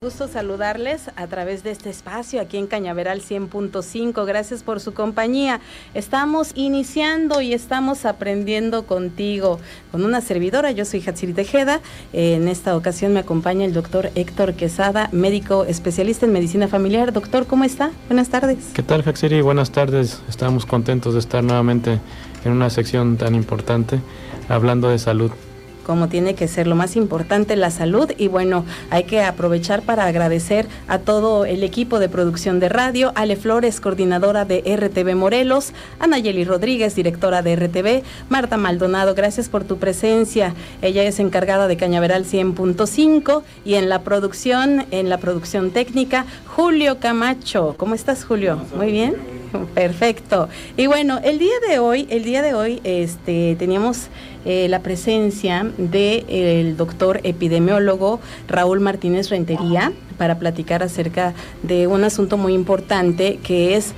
Gusto saludarles a través de este espacio aquí en Cañaveral 100.5. Gracias por su compañía. Estamos iniciando y estamos aprendiendo contigo, con una servidora. Yo soy Hatsiri Tejeda. En esta ocasión me acompaña el doctor Héctor Quesada, médico especialista en medicina familiar. Doctor, ¿cómo está? Buenas tardes. ¿Qué tal, Hatsiri? Buenas tardes. Estamos contentos de estar nuevamente en una sección tan importante, hablando de salud. Como tiene que ser, lo más importante, la salud. Y bueno, hay que aprovechar para agradecer a todo el equipo de producción de radio, Ale Flores, coordinadora de RTV Morelos, Anayeli Rodríguez, directora de RTV, Marta Maldonado, gracias por tu presencia. Ella es encargada de Cañaveral 100.5 y en la producción técnica, Julio Camacho. ¿Cómo estás, Julio? Muy bien. Perfecto. Y bueno, el día de hoy teníamos la presencia del doctor epidemiólogo Raúl Martínez Rentería para platicar acerca de un asunto muy importante que es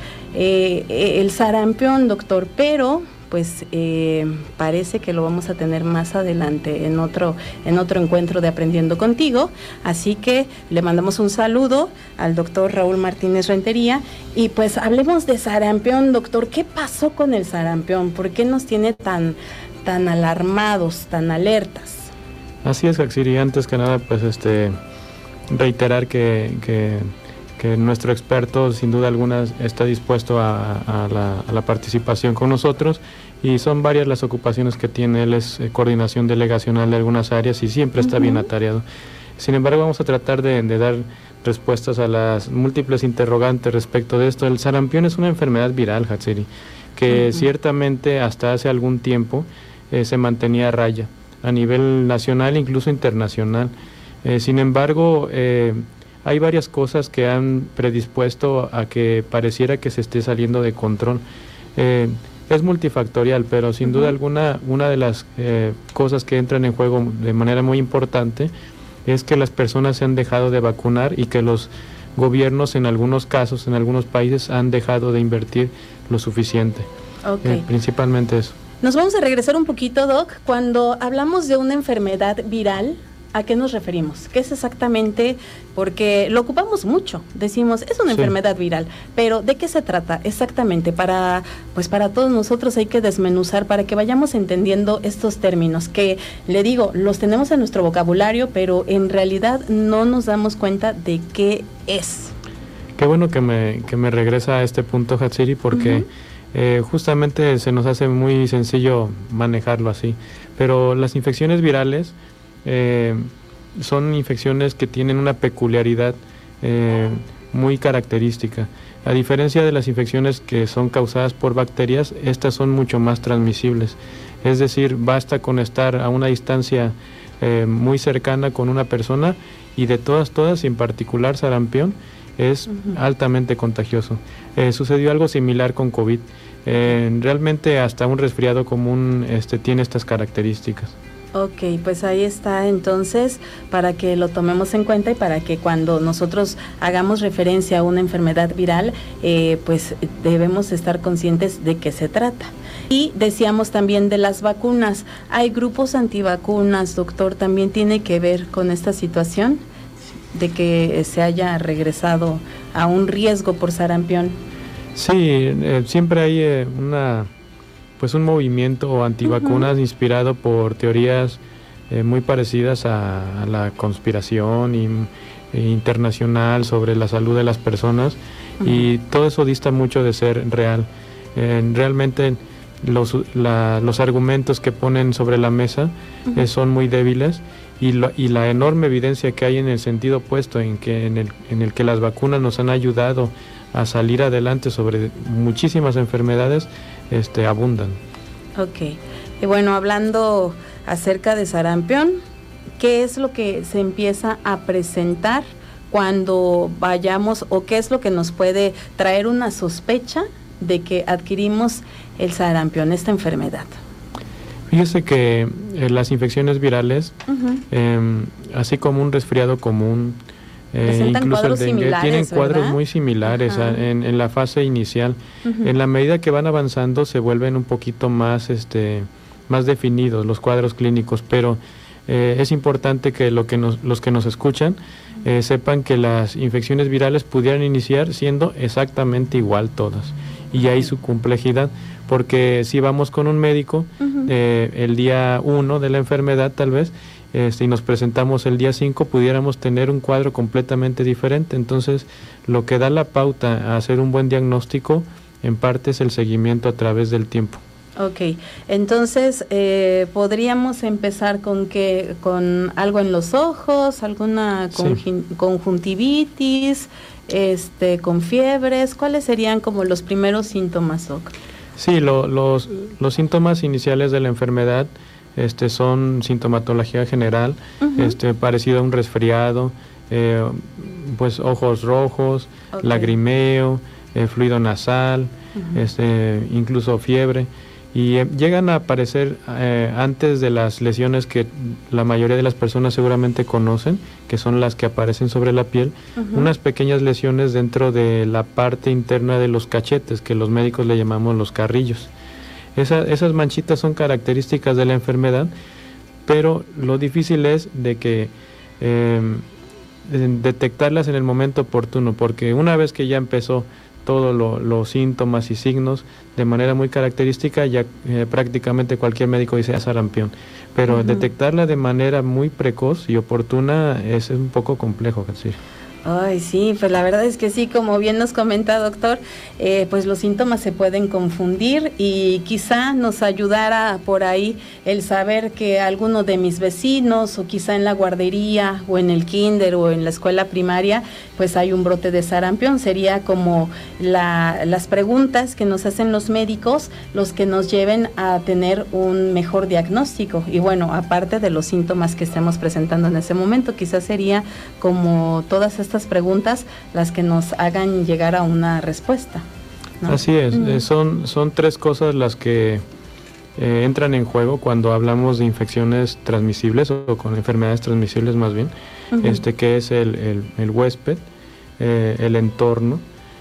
el sarampión, doctor, pero pues parece que lo vamos a tener más adelante en otro encuentro de Aprendiendo Contigo, así que le mandamos un saludo al doctor Raúl Martínez Rentería y pues hablemos de sarampión, doctor. ¿Qué pasó con el sarampión? ¿Por qué nos tiene tan alarmados, tan alertas? Así es, Hatsiri. Antes que nada, pues reiterar que nuestro experto sin duda alguna está dispuesto a la participación con nosotros, y son varias las ocupaciones que tiene. Él es coordinación delegacional de algunas áreas y siempre está bien atareado. Sin embargo, vamos a tratar de dar respuestas a las múltiples interrogantes respecto de esto. El sarampión es una enfermedad viral, Hatsiri, que ciertamente hasta hace algún tiempo se mantenía a raya a nivel nacional, incluso internacional. Sin embargo, hay varias cosas que han predispuesto a que pareciera que se esté saliendo de control. Es multifactorial, pero sin duda alguna, una de las cosas que entran en juego de manera muy importante es que las personas se han dejado de vacunar y que los gobiernos en algunos casos, en algunos países, han dejado de invertir lo suficiente. Principalmente eso. Nos vamos a regresar un poquito, Doc. Cuando hablamos de una enfermedad viral, ¿a qué nos referimos? ¿Qué es exactamente? Porque lo ocupamos mucho. Decimos, es una enfermedad viral, pero ¿de qué se trata exactamente? Para todos nosotros hay que desmenuzar para que vayamos entendiendo estos términos que, le digo, los tenemos en nuestro vocabulario, pero en realidad no nos damos cuenta de qué es. Qué bueno que me regresa a este punto, Hatsiri, porque justamente se nos hace muy sencillo manejarlo así. Pero las infecciones virales son infecciones que tienen una peculiaridad muy característica. A diferencia de las infecciones que son causadas por bacterias, estas son mucho más transmisibles. Es decir, basta con estar a una distancia muy cercana con una persona y de todas, y en particular sarampión, es altamente contagioso. Sucedió algo similar con COVID. Realmente hasta un resfriado común tiene estas características. Ok, pues ahí está entonces, para que lo tomemos en cuenta y para que cuando nosotros hagamos referencia a una enfermedad viral, pues debemos estar conscientes de qué se trata. Y decíamos también de las vacunas. ¿Hay grupos antivacunas, doctor? ¿También tiene que ver con esta situación de que se haya regresado a un riesgo por sarampión? Sí, siempre hay un movimiento antivacunas inspirado por teorías muy parecidas a la conspiración internacional sobre la salud de las personas, y todo eso dista mucho de ser real. Realmente los argumentos que ponen sobre la mesa son muy débiles, y la enorme evidencia que hay en el sentido opuesto, en el que las vacunas nos han ayudado a salir adelante sobre muchísimas enfermedades, abundan. Ok. Y bueno, hablando acerca de sarampión, ¿qué es lo que se empieza a presentar cuando vayamos, o qué es lo que nos puede traer una sospecha de que adquirimos el sarampión, esta enfermedad? Fíjese que las infecciones virales, así como un resfriado común, incluso el dengue, tienen cuadros muy similares en la fase inicial. En la medida que van avanzando se vuelven un poquito más definidos los cuadros clínicos, pero es importante que los que nos escuchan sepan que las infecciones virales pudieran iniciar siendo exactamente igual todas, y ahí su complejidad, porque si vamos con un médico el día 1 de la enfermedad tal vez, y nos presentamos el día 5, pudiéramos tener un cuadro completamente diferente. Entonces, lo que da la pauta a hacer un buen diagnóstico, en parte, es el seguimiento a través del tiempo. Ok, entonces podríamos empezar con algo en los ojos, alguna conjuntivitis, con fiebres. ¿Cuáles serían como los primeros síntomas, Doc? Sí, los síntomas iniciales de la enfermedad son sintomatología general, parecido a un resfriado, pues ojos rojos, lagrimeo, fluido nasal, incluso fiebre, y llegan a aparecer antes de las lesiones que la mayoría de las personas seguramente conocen, que son las que aparecen sobre la piel, unas pequeñas lesiones dentro de la parte interna de los cachetes, que los médicos le llamamos los carrillos. Esas manchitas son características de la enfermedad, pero lo difícil es de que detectarlas en el momento oportuno, porque una vez que ya empezó todos los síntomas y signos de manera muy característica, ya prácticamente cualquier médico dice sarampión, pero detectarla de manera muy precoz y oportuna es un poco complejo, sí. Ay, sí, pues la verdad es que sí, como bien nos comenta, doctor, pues los síntomas se pueden confundir, y quizá nos ayudara por ahí el saber que alguno de mis vecinos, o quizá en la guardería o en el kinder o en la escuela primaria, pues hay un brote de sarampión. Sería como las preguntas que nos hacen los médicos los que nos lleven a tener un mejor diagnóstico. Y bueno, aparte de los síntomas que estemos presentando en ese momento, quizás sería como todas estas preguntas las que nos hagan llegar a una respuesta, ¿no? Así es, son tres cosas las que entran en juego cuando hablamos de infecciones transmisibles o con enfermedades transmisibles más bien, que es el huésped, el entorno,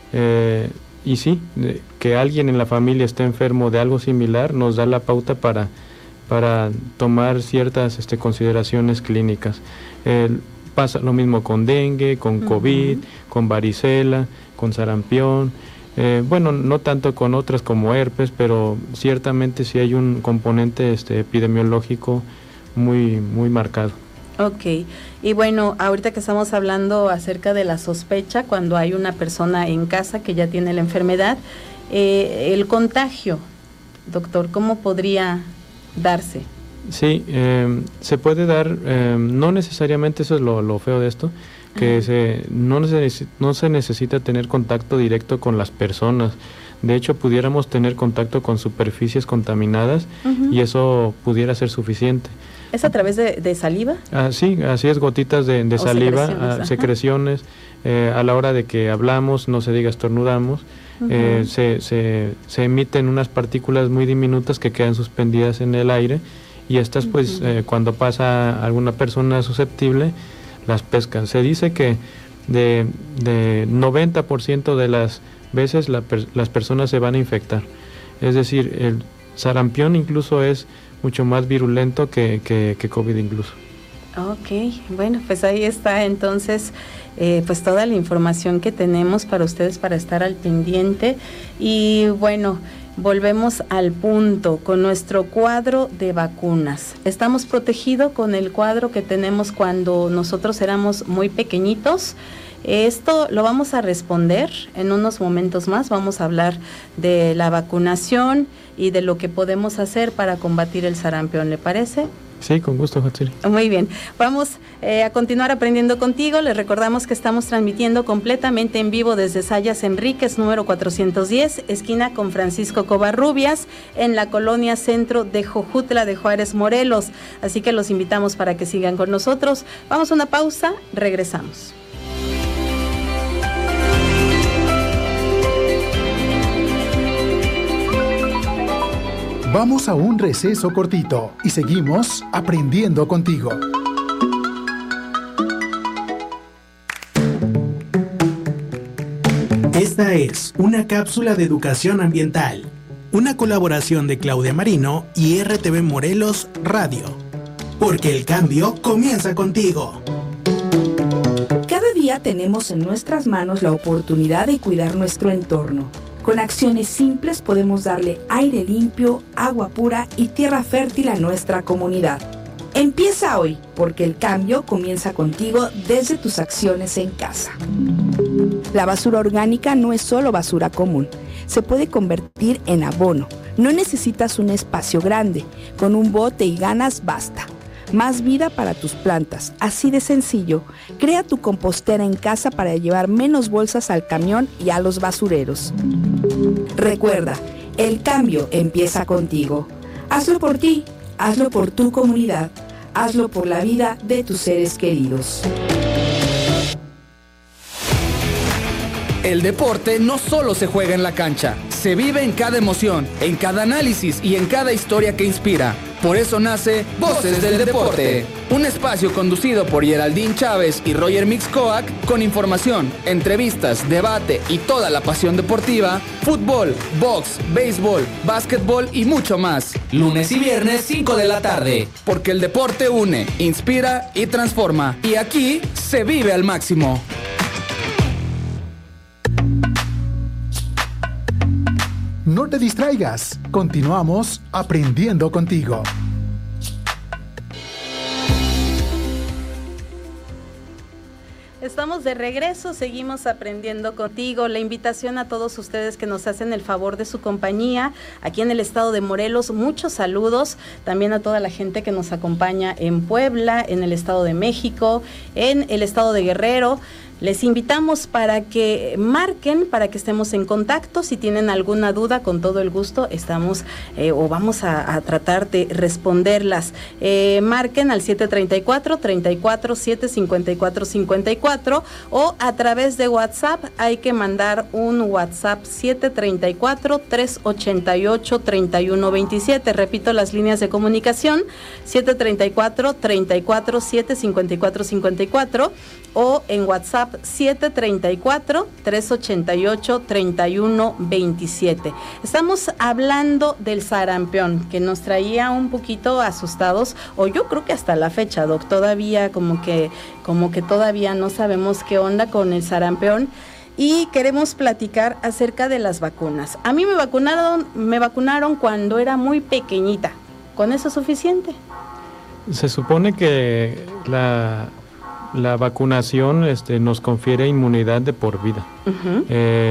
y sí, que alguien en la familia esté enfermo de algo similar nos da la pauta para tomar ciertas consideraciones clínicas. Pasa lo mismo con dengue, con COVID, con varicela, con sarampión, bueno, no tanto con otras como herpes, pero ciertamente sí hay un componente epidemiológico muy, muy marcado. Ok, y bueno, ahorita que estamos hablando acerca de la sospecha, cuando hay una persona en casa que ya tiene la enfermedad, el contagio, doctor, ¿cómo podría darse? Sí, se puede dar, no necesariamente, eso es lo feo de esto, que no se necesita tener contacto directo con las personas. De hecho, pudiéramos tener contacto con superficies contaminadas y eso pudiera ser suficiente. ¿Es a través de saliva? Sí, así es, gotitas de saliva, secreciones, a la hora de que hablamos, no se diga estornudamos, se emiten unas partículas muy diminutas que quedan suspendidas en el aire, y estas pues cuando pasa alguna persona susceptible las pescan. Se dice que de 90% de las veces las personas se van a infectar, es decir, el sarampión incluso es mucho más virulento que COVID incluso. Ok, bueno, pues ahí está entonces pues toda la información que tenemos para ustedes para estar al pendiente. Y bueno, volvemos al punto con nuestro cuadro de vacunas. Estamos protegidos con el cuadro que tenemos cuando nosotros éramos muy pequeñitos. Esto lo vamos a responder en unos momentos más. Vamos a hablar de la vacunación y de lo que podemos hacer para combatir el sarampión, ¿le parece? Sí, con gusto, Hatsiri. Muy bien, vamos a continuar aprendiendo contigo. Les recordamos que estamos transmitiendo completamente en vivo desde Sayas Enríquez, número 410, esquina con Francisco Covarrubias, en la colonia centro de Jojutla de Juárez, Morelos. Así que los invitamos para que sigan con nosotros. Vamos a una pausa, regresamos. Vamos a un receso cortito y seguimos aprendiendo contigo. Esta es una cápsula de educación ambiental, una colaboración de Claudia Marino y RTV Morelos Radio. porque el cambio comienza contigo. Cada día tenemos en nuestras manos la oportunidad de cuidar nuestro entorno. Con acciones simples podemos darle aire limpio, agua pura y tierra fértil a nuestra comunidad. Empieza hoy, porque el cambio comienza contigo desde tus acciones en casa. La basura orgánica no es solo basura común, se puede convertir en abono. No necesitas un espacio grande, con un bote y ganas basta. Más vida para tus plantas, así de sencillo. Crea tu compostera en casa para llevar menos bolsas al camión y a los basureros. Recuerda, el cambio empieza contigo. Hazlo por ti, hazlo por tu comunidad, hazlo por la vida de tus seres queridos. El deporte no solo se juega en la cancha, se vive en cada emoción, en cada análisis y en cada historia que inspira. Por eso nace Voces del Deporte, un espacio conducido por Geraldine Chávez y Roger Mixcoac, con información, entrevistas, debate y toda la pasión deportiva, fútbol, box, béisbol, básquetbol y mucho más. Lunes y viernes 5 de la tarde, porque el deporte une, inspira y transforma. Y aquí se vive al máximo. No te distraigas, continuamos aprendiendo contigo. Estamos de regreso, seguimos aprendiendo contigo. La invitación a todos ustedes que nos hacen el favor de su compañía aquí en el estado de Morelos. Muchos saludos también a toda la gente que nos acompaña en Puebla, en el estado de México, en el estado de Guerrero. Les invitamos para que marquen, para que estemos en contacto. Si tienen alguna duda, con todo el gusto estamos o vamos a tratar de responderlas. Marquen al 734-34-754-54 o a través de WhatsApp. Hay que mandar un WhatsApp 734-388-3127. Repito las líneas de comunicación: 734-34-754-54 o en WhatsApp 734-388-3127. Estamos hablando del sarampión, que nos traía un poquito asustados, o yo creo que hasta la fecha, Doc, todavía como que todavía no sabemos qué onda con el sarampión. Y queremos platicar acerca de las vacunas. A mí me vacunaron cuando era muy pequeñita. ¿Con eso es suficiente? Se supone que la vacunación nos confiere inmunidad de por vida. Uh-huh.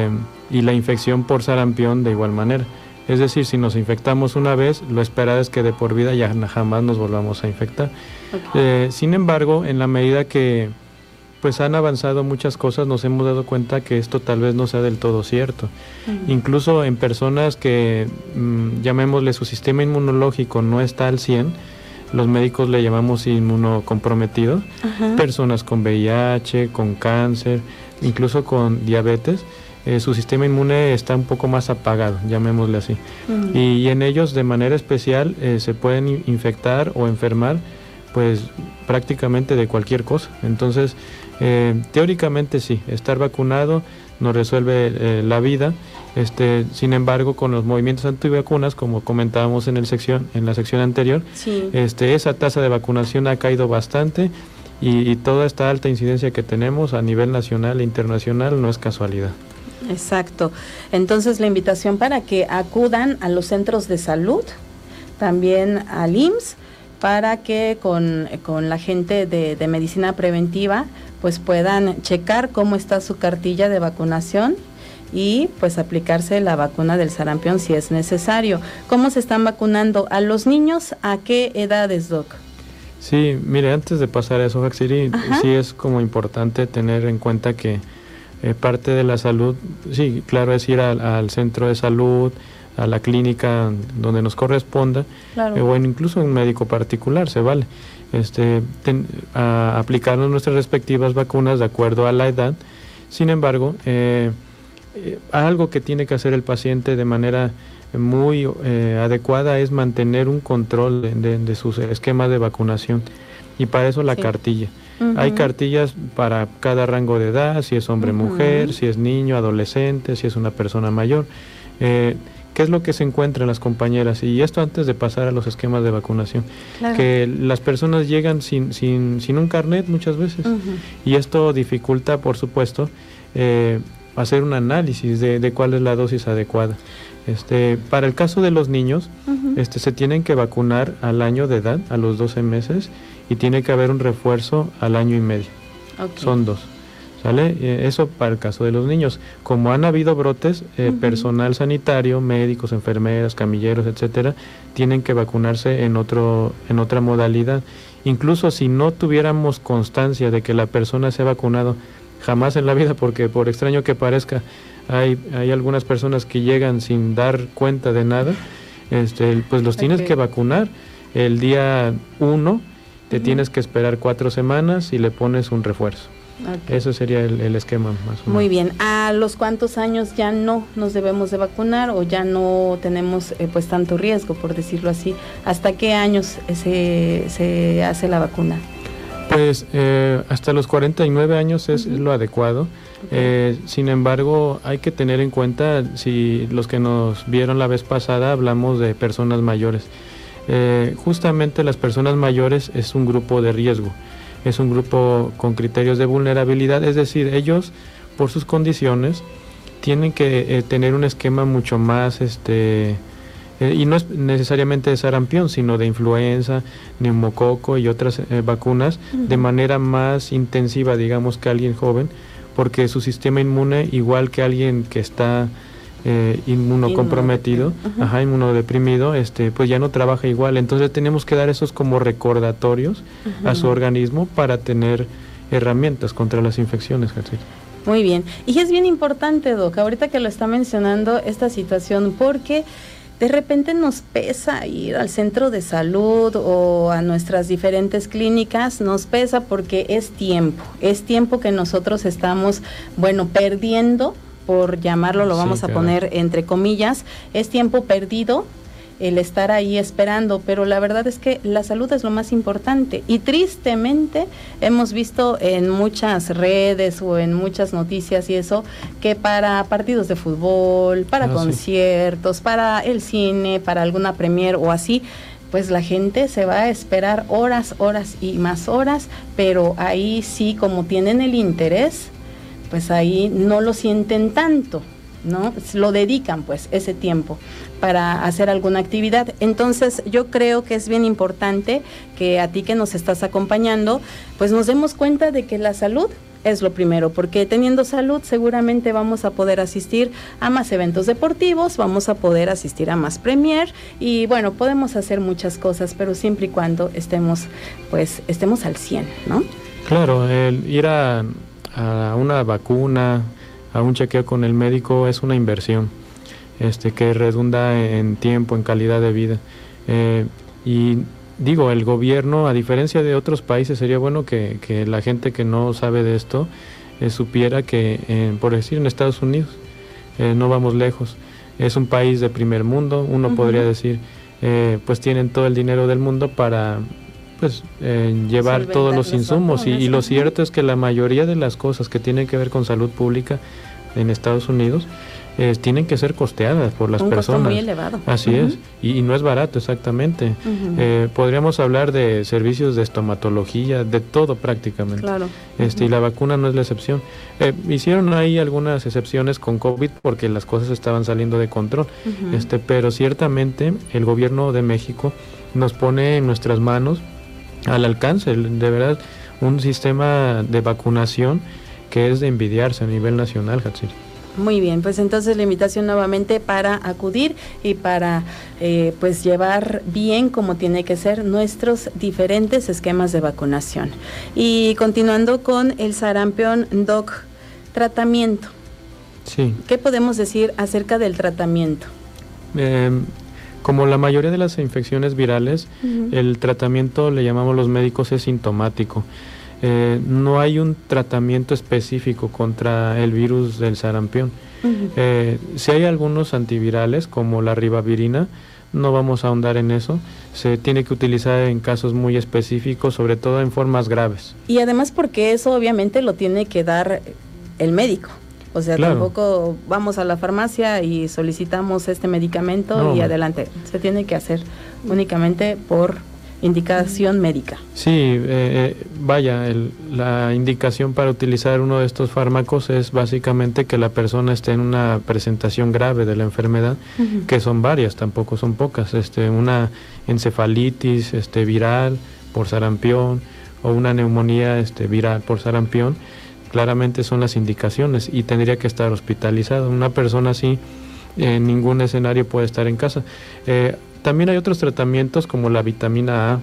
Y la infección por sarampión de igual manera. Es decir, si nos infectamos una vez, lo esperado es que de por vida ya jamás nos volvamos a infectar. Okay. Sin embargo, en la medida que pues han avanzado muchas cosas, nos hemos dado cuenta que esto tal vez no sea del todo cierto. Uh-huh. Incluso en personas que, llamémosle, su sistema inmunológico no está al 100%, los médicos le llamamos inmunocomprometido, uh-huh. Personas con VIH, con cáncer, incluso con diabetes, su sistema inmune está un poco más apagado, llamémosle así. Uh-huh. Y en ellos de manera especial se pueden infectar o enfermar pues prácticamente de cualquier cosa. Entonces, teóricamente sí, estar vacunado nos resuelve la vida. Sin embargo, con los movimientos antivacunas, como comentábamos en la sección anterior, sí. Esa tasa de vacunación ha caído bastante y toda esta alta incidencia que tenemos a nivel nacional e internacional no es casualidad. Exacto. Entonces, la invitación para que acudan a los centros de salud, también al IMSS, para que con la gente de medicina preventiva pues puedan checar cómo está su cartilla de vacunación y pues aplicarse la vacuna del sarampión si es necesario. ¿Cómo se están vacunando a los niños? ¿A qué edades, Doc? Sí, mire, antes de pasar a eso, Haxiri, sí es como importante tener en cuenta que parte de la salud, sí, claro, es ir al centro de salud, a la clínica donde nos corresponda, claro. O incluso en un médico particular, se vale. A aplicarnos nuestras respectivas vacunas de acuerdo a la edad. Sin embargo, algo que tiene que hacer el paciente de manera muy adecuada es mantener un control de sus esquemas de vacunación, y para eso la cartilla. Uh-huh. Hay cartillas para cada rango de edad, si es hombre, mujer, si es niño, adolescente, si es una persona mayor. ¿qué es lo que se encuentra en las compañeras? Y esto antes de pasar a los esquemas de vacunación. Claro. Que las personas llegan sin un carnet muchas veces. Y esto dificulta, por supuesto, hacer un análisis de cuál es la dosis adecuada. Para el caso de los niños, se tienen que vacunar al año de edad, a los 12 meses, y tiene que haber un refuerzo al año y medio. Okay. Son 2. ¿Sale? Eso para el caso de los niños. Como han habido brotes, personal sanitario, médicos, enfermeras, camilleros, etcétera, tienen que vacunarse en otra modalidad. Incluso si no tuviéramos constancia de que la persona se ha vacunado, jamás en la vida, porque por extraño que parezca, hay algunas personas que llegan sin dar cuenta de nada, pues los tienes que vacunar. El día 1 te tienes que esperar 4 semanas y le pones un refuerzo. Okay. Eso sería el esquema más o menos. Muy bien. ¿A los cuántos años ya no nos debemos de vacunar o ya no tenemos pues tanto riesgo, por decirlo así? ¿Hasta qué años se hace la vacuna? Pues hasta los 49 años es lo adecuado. Okay. Sin embargo, hay que tener en cuenta, si los que nos vieron la vez pasada hablamos de personas mayores. Justamente las personas mayores es un grupo de riesgo. Es un grupo con criterios de vulnerabilidad, es decir, ellos por sus condiciones tienen que tener un esquema mucho más, y no es necesariamente de sarampión, sino de influenza, neumococo y otras vacunas, de manera más intensiva, digamos, que alguien joven, porque su sistema inmune, igual que alguien que está inmunocomprometido, inmunodeprimido, pues ya no trabaja igual. Entonces tenemos que dar esos como recordatorios a su organismo para tener herramientas contra las infecciones. Muy bien, y es bien importante, Doc, ahorita que lo está mencionando esta situación, porque de repente nos pesa ir al centro de salud o a nuestras diferentes clínicas, nos pesa porque es tiempo que nosotros estamos, perdiendo, por llamarlo, lo vamos a poner entre comillas, es tiempo perdido el estar ahí esperando, pero la verdad es que la salud es lo más importante y tristemente hemos visto en muchas redes o en muchas noticias y eso, que para partidos de fútbol, para conciertos, para el cine, para alguna premier o así, pues la gente se va a esperar horas y más horas, pero ahí sí, como tienen el interés, pues ahí no lo sienten tanto, ¿no? Lo dedican pues ese tiempo para hacer alguna actividad. Entonces yo creo que es bien importante que a ti que nos estás acompañando, pues nos demos cuenta de que la salud es lo primero, porque teniendo salud seguramente vamos a poder asistir a más eventos deportivos, vamos a poder asistir a más premier y podemos hacer muchas cosas, pero siempre y cuando estemos al 100, ¿no? Claro, el ir a una vacuna, a un chequeo con el médico es una inversión que redunda en tiempo, en calidad de vida. Y digo, el gobierno, a diferencia de otros países, sería bueno que la gente que no sabe de esto supiera que, por decir, en Estados Unidos, no vamos lejos, es un país de primer mundo, uno podría decir, pues tienen todo el dinero del mundo para llevar todos los insumos y lo cierto es que la mayoría de las cosas que tienen que ver con salud pública en Estados Unidos tienen que ser costeadas por las personas. Un costo muy elevado. Así es, y no es barato exactamente. Podríamos hablar de servicios de estomatología, de todo prácticamente. Claro. Y la vacuna no es la excepción. Hicieron ahí algunas excepciones con COVID porque las cosas estaban saliendo de control, pero ciertamente el gobierno de México nos pone en nuestras manos al alcance, de verdad, un sistema de vacunación que es de envidiarse a nivel nacional, Hatsiri. Muy bien, pues entonces la invitación nuevamente para acudir y para llevar bien como tiene que ser nuestros diferentes esquemas de vacunación. Y continuando con el sarampión, Doc, tratamiento. Sí. ¿Qué podemos decir acerca del tratamiento? Como la mayoría de las infecciones virales, el tratamiento, le llamamos los médicos, es sintomático. No hay un tratamiento específico contra el virus del sarampión. Si hay algunos antivirales, como la ribavirina, no vamos a ahondar en eso. Se tiene que utilizar en casos muy específicos, sobre todo en formas graves. Y además porque eso obviamente lo tiene que dar el médico. O sea, Claro. tampoco vamos a la farmacia y solicitamos este medicamento No. y adelante. Se tiene que hacer únicamente por indicación médica. Sí, vaya, la indicación para utilizar uno de estos fármacos es básicamente que la persona esté en una presentación grave de la enfermedad, que son varias, tampoco son pocas, una encefalitis viral por sarampión o una neumonía viral por sarampión, claramente son las indicaciones y tendría que estar hospitalizado. Una persona así en ningún escenario puede estar en casa. También hay otros tratamientos como la vitamina A.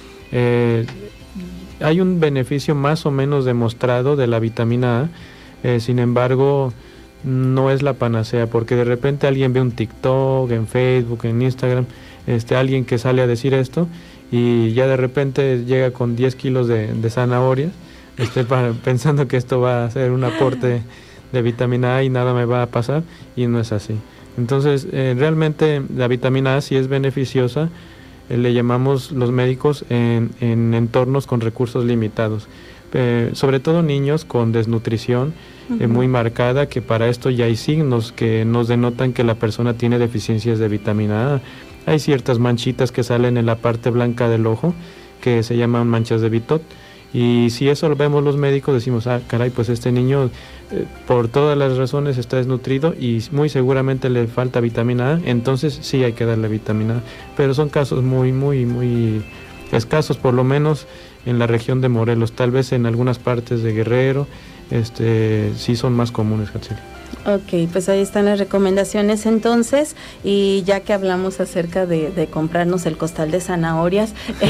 Hay un beneficio más o menos demostrado de la vitamina A, sin embargo no es la panacea, porque de repente alguien ve un TikTok, en Facebook, en Instagram, alguien que sale a decir esto y ya de repente llega con 10 kilos de zanahorias, pensando que esto va a ser un aporte de vitamina A y nada me va a pasar, y no es así. Entonces, realmente la vitamina A sí es beneficiosa, le llamamos los médicos en entornos con recursos limitados, sobre todo niños con desnutrición muy marcada, que para esto ya hay signos que nos denotan que la persona tiene deficiencias de vitamina A. Hay ciertas manchitas que salen en la parte blanca del ojo que se llaman manchas de Bitot. Y si eso lo vemos los médicos, decimos, caray, pues este niño por todas las razones está desnutrido y muy seguramente le falta vitamina A, entonces sí hay que darle vitamina A. Pero son casos muy, muy, muy escasos, por lo menos en la región de Morelos. Tal vez en algunas partes de Guerrero sí son más comunes, Hatsiri. Ok, pues ahí están las recomendaciones entonces, y ya que hablamos acerca de comprarnos el costal de zanahorias,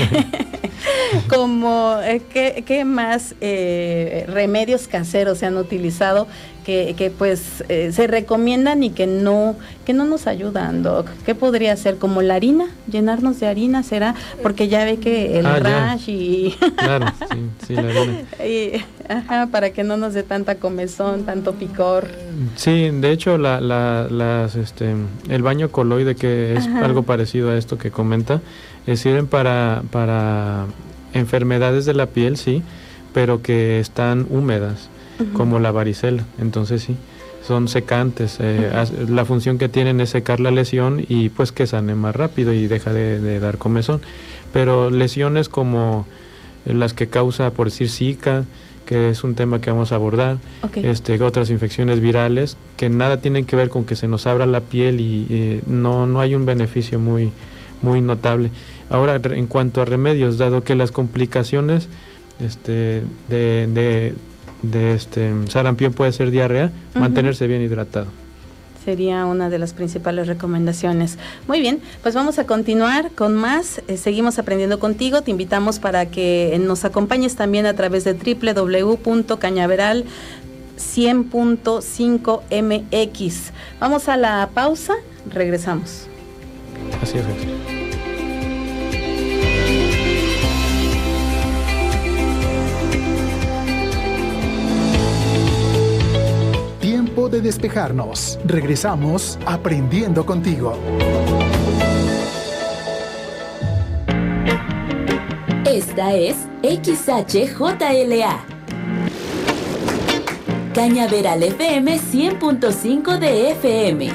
como ¿qué más remedios caseros se han utilizado que pues se recomiendan y que no nos ayudan, Doc? ¿Qué podría ser? ¿Como la harina? ¿Llenarnos de harina será? Porque ya ve que el rash y... Claro, sí, la harina. Para que no nos dé tanta comezón, tanto picor. Sí, de hecho el baño coloide, que es algo parecido a esto que comenta, sirven para enfermedades de la piel, sí, pero que están húmedas, como la varicela. Entonces sí, son secantes. La función que tienen es secar la lesión y pues que sane más rápido y deja de dar comezón. Pero lesiones como las que causa, por decir, Zika, que es un tema que vamos a abordar, otras infecciones virales que nada tienen que ver con que se nos abra la piel y no hay un beneficio muy, muy notable. Ahora, en cuanto a remedios, dado que las complicaciones de sarampión puede ser diarrea, mantenerse bien hidratado. Sería una de las principales recomendaciones. Muy bien, pues vamos a continuar con más. Seguimos aprendiendo contigo. Te invitamos para que nos acompañes también a través de www.cañaveral100.5mx. Vamos a la pausa, regresamos. Así es. Tiempo de despejarnos. Regresamos aprendiendo contigo. Esta es XHJLA. Cañaveral FM 100.5 de FM.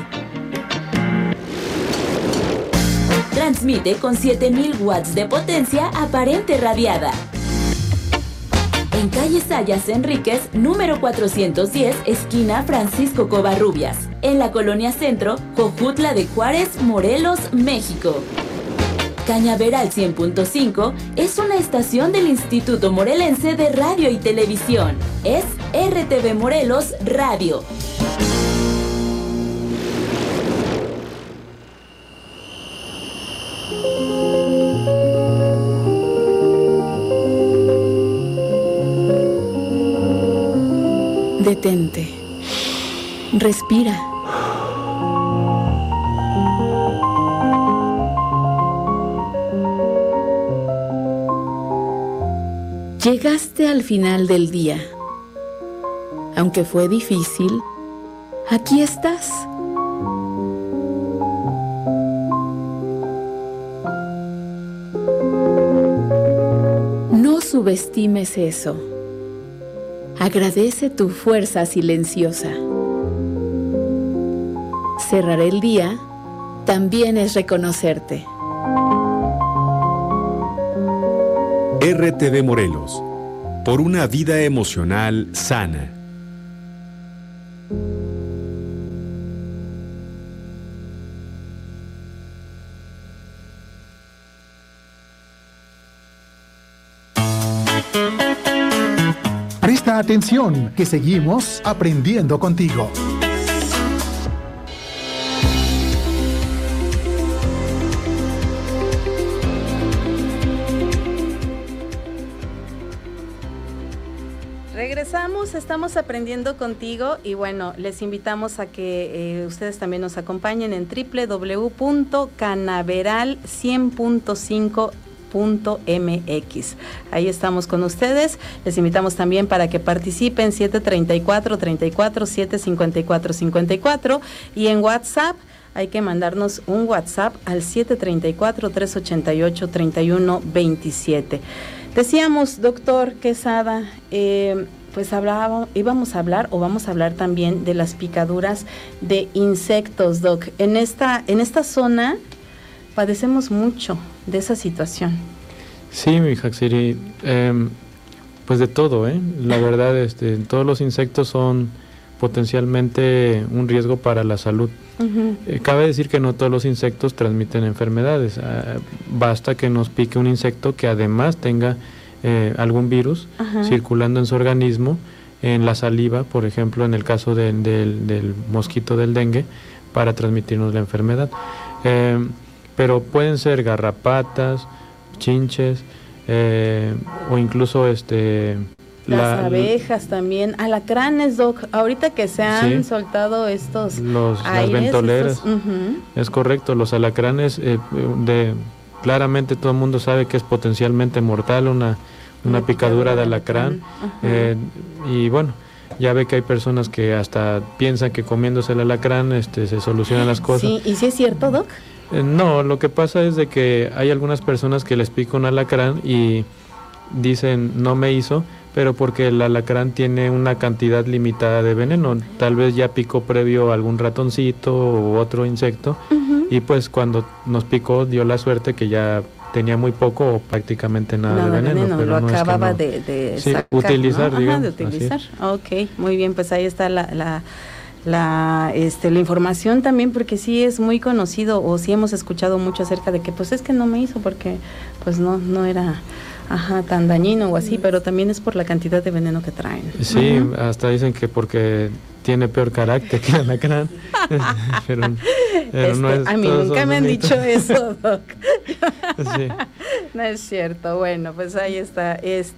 Transmite con 7000 watts de potencia aparente radiada. En calle Sayas Enríquez, número 410, esquina Francisco Covarrubias, en la Colonia Centro, Jojutla de Juárez, Morelos, México. Cañaveral 100.5 es una estación del Instituto Morelense de Radio y Televisión. Es RTV Morelos Radio. Detente. Respira. Llegaste al final del día. Aunque fue difícil, aquí estás. No subestimes eso. Agradece tu fuerza silenciosa. Cerrar el día también es reconocerte. RTV Morelos, por una vida emocional sana. Presta atención, que seguimos aprendiendo contigo. Regresamos, estamos aprendiendo contigo y bueno, les invitamos a que ustedes también nos acompañen en www.canaveral100.5.mx. Ahí estamos con ustedes. Les invitamos también para que participen 734-34-754-54 y en WhatsApp hay que mandarnos un WhatsApp al 734-388-3127. Decíamos, doctor Quesada, pues vamos a hablar también de las picaduras de insectos, doc. En esta zona padecemos mucho de esa situación. Sí, mi Haxiri, pues de todo, la verdad, todos los insectos son potencialmente un riesgo para la salud. Uh-huh. Cabe decir que no todos los insectos transmiten enfermedades. Basta que nos pique un insecto que además tenga algún virus uh-huh. circulando en su organismo, en la saliva, por ejemplo, en el caso del mosquito del dengue, para transmitirnos la enfermedad. Pero pueden ser garrapatas, chinches, o incluso las abejas también, alacranes, doc. Ahorita que se han soltado estos las ventoleras, uh-huh. Es correcto, los alacranes, claramente todo el mundo sabe que es potencialmente mortal una picadura de alacrán, uh-huh. Y bueno, ya ve que hay personas que hasta piensan que comiéndose el alacrán se solucionan las cosas. Sí, ¿y si es cierto, doc? No, lo que pasa es de que hay algunas personas que les pica un alacrán y dicen no me hizo, pero porque el alacrán tiene una cantidad limitada de veneno, tal vez ya picó previo algún ratoncito u otro insecto, uh-huh. y pues cuando nos picó dio la suerte que ya tenía muy poco o prácticamente nada de veneno. Pero lo no acababa es que no, de sacar, utilizar, ¿no? digamos. De utilizar, ok, muy bien, pues ahí está la información también, porque sí es muy conocido o sí hemos escuchado mucho acerca de que pues es que no me hizo porque pues no era tan dañino o así, pero también es por la cantidad de veneno que traen. Sí, uh-huh. Hasta dicen que porque tiene peor carácter que el alacrán. pero no es, a mí nunca me han dicho eso, doc. Sí. No es cierto. Bueno, pues ahí está.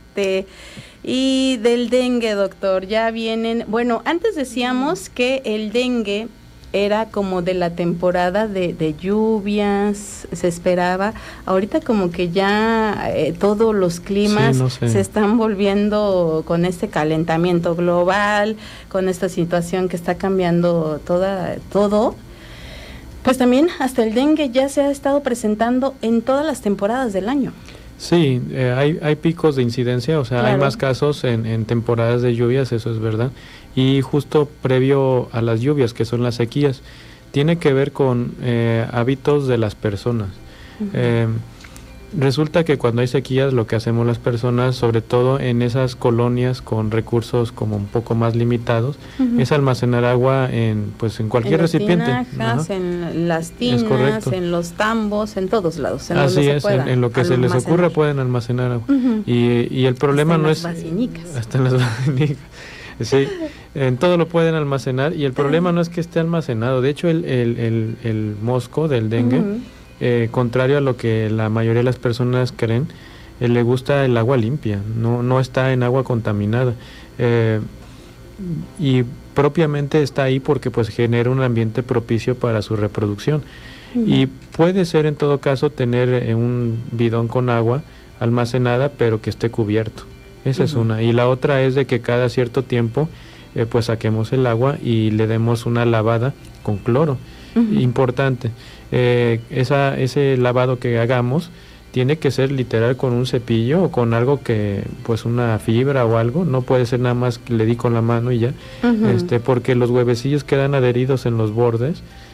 Y del dengue, doctor, ya vienen. Bueno, antes decíamos que el dengue era como de la temporada de lluvias, se esperaba. Ahorita como que ya todos los climas se están volviendo con este calentamiento global, con esta situación que está cambiando todo. Pues también hasta el dengue ya se ha estado presentando en todas las temporadas del año. Sí, hay picos de incidencia, o sea, claro. Hay más casos en temporadas de lluvias, eso es verdad. Y justo previo a las lluvias, que son las sequías, tiene que ver con hábitos de las personas. Uh-huh. Resulta que cuando hay sequías, lo que hacemos las personas, sobre todo en esas colonias con recursos como un poco más limitados, uh-huh. es almacenar agua en cualquier recipiente. En las tinajas, en las tinas, en los tambos, en todos lados. Así es, en lo que se les ocurra pueden almacenar agua. Uh-huh. Y el problema no es... Hasta en las vacinicas. Hasta en las vacinicas. Sí, en todo lo pueden almacenar y el problema no es que esté almacenado. De hecho, el mosco del dengue, uh-huh. Contrario a lo que la mayoría de las personas creen, le gusta el agua limpia, no está en agua contaminada. Y propiamente está ahí porque pues genera un ambiente propicio para su reproducción. Uh-huh. Y puede ser en todo caso tener un bidón con agua almacenada, pero que esté cubierto. Esa uh-huh. es una. Y la otra es de que cada cierto tiempo pues saquemos el agua y le demos una lavada con cloro. Uh-huh. Importante. Ese lavado que hagamos tiene que ser literal con un cepillo o con algo que, pues una fibra o algo. No puede ser nada más que le di con la mano y ya. Uh-huh. Porque los huevecillos quedan adheridos en los bordes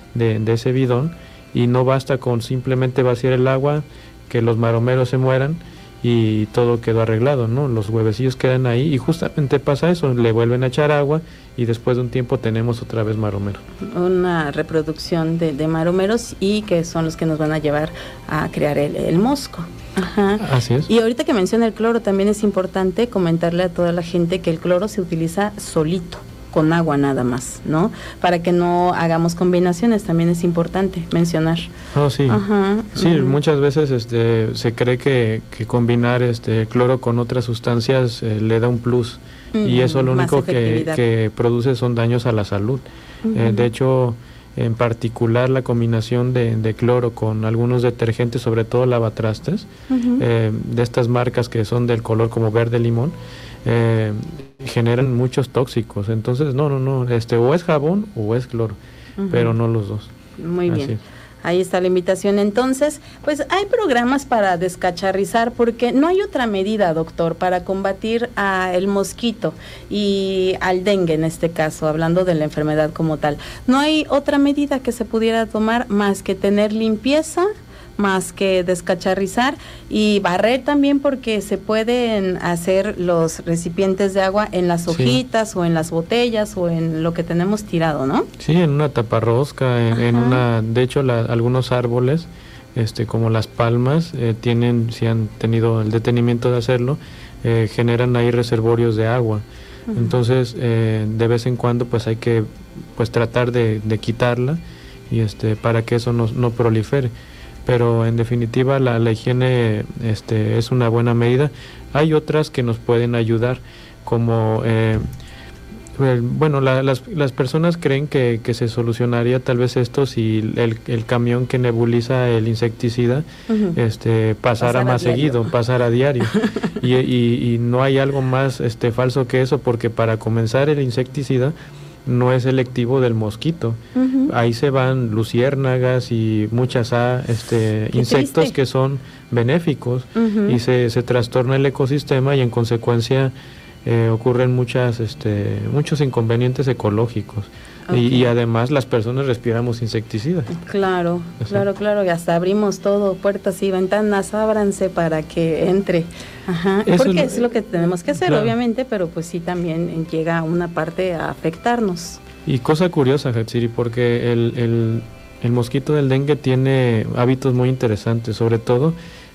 de ese bidón, y no basta con simplemente vaciar el agua, que los maromeros se mueran y todo quedó arreglado, ¿no? Los huevecillos quedan ahí y justamente pasa eso, le vuelven a echar agua y después de un tiempo tenemos otra vez maromeros. Una reproducción de maromeros, y que son los que nos van a llevar a crear el mosco. Ajá. Así es. Y ahorita que menciona el cloro, también es importante comentarle a toda la gente que el cloro se utiliza solito, con agua nada más, ¿no? Para que no hagamos combinaciones, también es importante mencionar. Oh, sí. Ajá. Sí, muchas veces se cree que combinar cloro con otras sustancias le da un plus, y eso lo único que produce son daños a la salud. De hecho, en particular la combinación de cloro con algunos detergentes, sobre todo lavatrastes, de estas marcas que son del color como verde limón, generan muchos tóxicos. Entonces no, o es jabón o es cloro, pero no los dos. Muy bien. Ahí está la invitación. Entonces, pues hay programas para descacharrizar, porque no hay otra medida, doctor, para combatir el mosquito y al dengue en este caso, hablando de la enfermedad como tal. No hay otra medida que se pudiera tomar más que tener limpieza, más que descacharrizar y barrer también, porque se pueden hacer los recipientes de agua en las hojitas, o en las botellas, o en lo que tenemos tirado, ¿no? Sí, en una taparrosca, en una, de hecho algunos árboles, como las palmas, si han tenido el detenimiento de hacerlo, generan ahí reservorios de agua. Entonces, de vez en cuando pues hay que tratar de quitarla, y para que eso no prolifere. Pero en definitiva la higiene es una buena medida. Hay otras que nos pueden ayudar, como las personas creen que se solucionaría tal vez esto si el camión que nebuliza el insecticida pasara más seguido, pasara a diario. y no hay algo más falso que eso, porque para comenzar el insecticida no es selectivo del mosquito. Ahí se van luciérnagas y muchas insectos que son benéficos, y se trastorna el ecosistema, y en consecuencia ocurren muchos inconvenientes ecológicos. Y además las personas respiramos insecticida. Claro, y hasta abrimos todo, puertas y ventanas, ábranse para que entre. Ajá. Porque es lo que tenemos que hacer, claro, obviamente, pero pues sí también llega una parte a afectarnos. Y cosa curiosa, Hatsiri, porque el mosquito del dengue tiene hábitos muy interesantes, sobre todo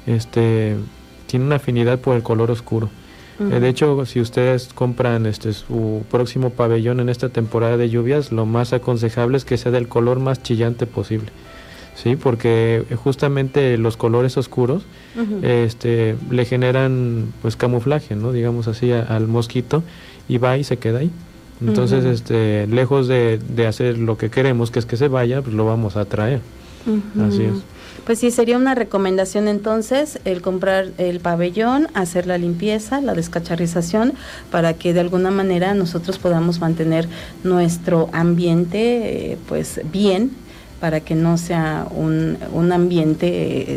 tiene una afinidad por el color oscuro. De hecho, si ustedes compran su próximo pabellón en esta temporada de lluvias, lo más aconsejable es que sea del color más chillante posible, ¿sí? Porque justamente los colores oscuros le generan pues camuflaje, ¿no? Digamos así, al mosquito, y va y se queda ahí. Entonces, lejos de hacer lo que queremos, que es que se vaya, pues lo vamos a atraer. Así es. Pues sí, sería una recomendación entonces el comprar el pabellón, hacer la limpieza, la descacharrización, para que de alguna manera nosotros podamos mantener nuestro ambiente pues bien, para que no sea un ambiente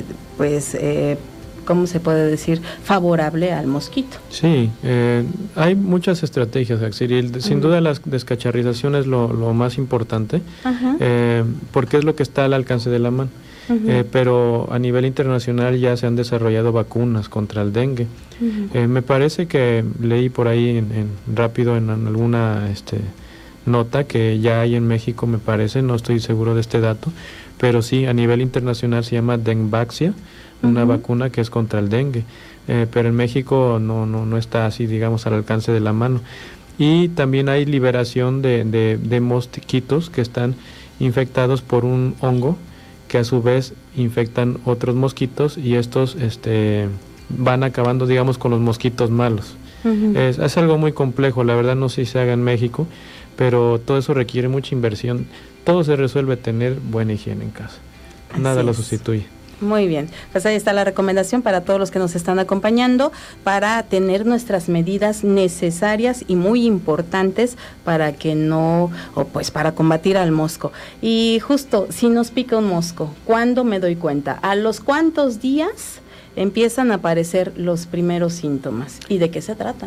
¿cómo se puede decir?, favorable al mosquito. Sí, hay muchas estrategias, Axel. Sin duda la descacharrización es lo más importante, porque es lo que está al alcance de la mano. Pero a nivel internacional ya se han desarrollado vacunas contra el dengue. Me parece que leí por ahí rápido en alguna nota que ya hay en México, me parece, no estoy seguro de este dato, pero sí, a nivel internacional se llama Dengvaxia, una vacuna que es contra el dengue, pero en México no está así, digamos, al alcance de la mano. Y también hay liberación de mosquitos que están infectados por un hongo, que a su vez infectan otros mosquitos, y estos van acabando, digamos, con los mosquitos malos. Es algo muy complejo, la verdad no sé si se haga en México, pero todo eso requiere mucha inversión. Todo se resuelve tener buena higiene en casa. Nada lo sustituye. Muy bien, pues ahí está la recomendación para todos los que nos están acompañando, para tener nuestras medidas necesarias y muy importantes para que para combatir al mosco. Y justo, si nos pica un mosco, ¿cuándo me doy cuenta? ¿A los cuántos días empiezan a aparecer los primeros síntomas? ¿Y de qué se tratan?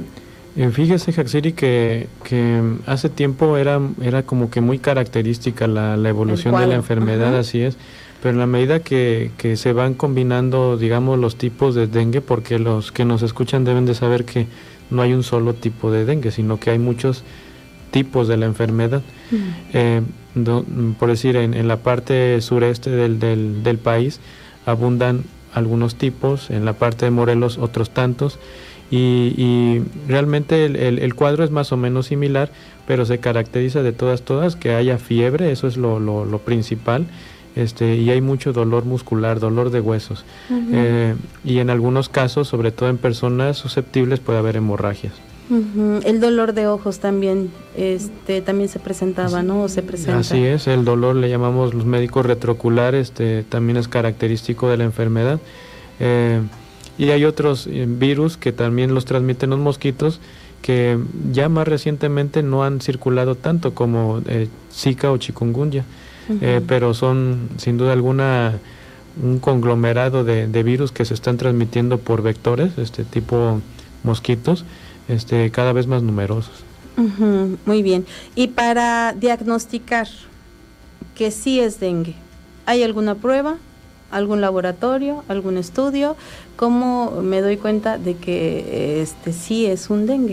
Fíjese, Haxiri, que hace tiempo era como que muy característica la evolución de la enfermedad, así es, pero en la medida que se van combinando, digamos, los tipos de dengue, porque los que nos escuchan deben de saber que no hay un solo tipo de dengue, sino que hay muchos tipos de la enfermedad. Por decir, en la parte sureste del país abundan algunos tipos, en la parte de Morelos otros tantos, y realmente el cuadro es más o menos similar, pero se caracteriza de todas que haya fiebre, eso es lo principal, y hay mucho dolor muscular, dolor de huesos, y en algunos casos, sobre todo en personas susceptibles, puede haber hemorragias. El dolor de ojos también se presentaba, ¿no? ¿O se presenta? Así es, el dolor le llamamos los médicos retroocular, también es característico de la enfermedad. Y hay otros virus que también los transmiten los mosquitos, que ya más recientemente no han circulado tanto como Zika o chikungunya, pero son sin duda alguna un conglomerado de virus que se están transmitiendo por vectores, tipo mosquitos, cada vez más numerosos. Muy bien. Y para diagnosticar que sí es dengue, ¿hay alguna prueba, algún laboratorio, algún estudio? ¿Cómo me doy cuenta de que sí es un dengue?